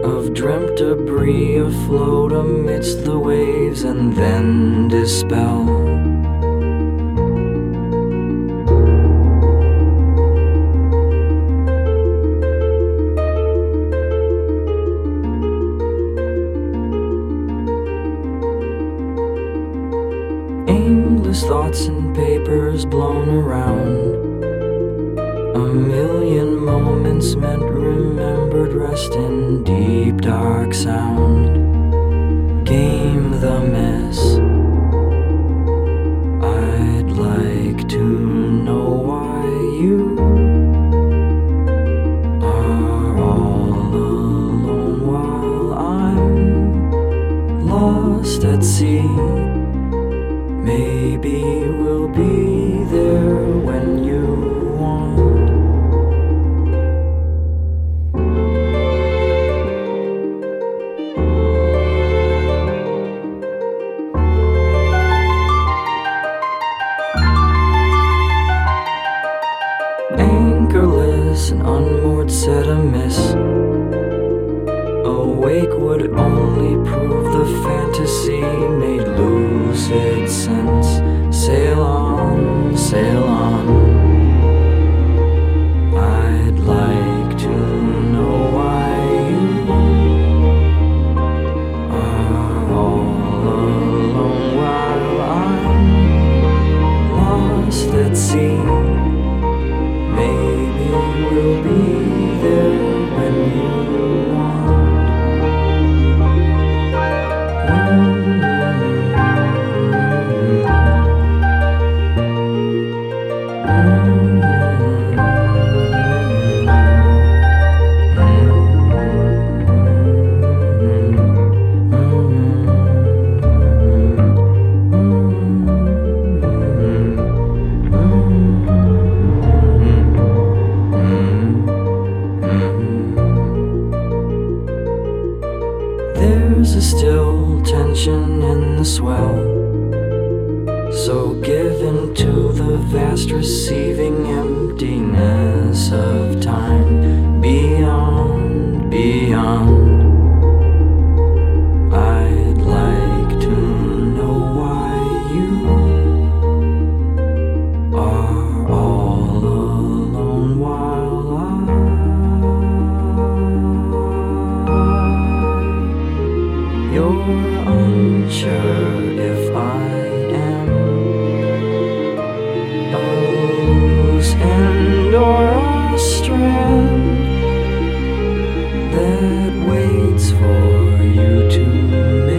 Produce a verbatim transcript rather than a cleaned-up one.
of dreamt debris afloat amidst the waves and then dispel. Aimless thoughts and papers blown around, a million moments meant remembered rest in deep dark sound. Game the mess. I'd like to know why you are all alone while I'm lost at sea. Maybe we'll be there when you want. Anchorless and unmoored, set amiss. Awake would only prove the fantasy made lucid sense. Sail on, sail on. I'd like to know why you are all alone while I'm lost at sea. Maybe we'll be there when you want. There's a still tension in the swell, so given to the vast receiving emptiness of time. Beyond, beyond, I'd like to know why you are all alone while I You're unsure if I am a loose end or a strand that waits for you to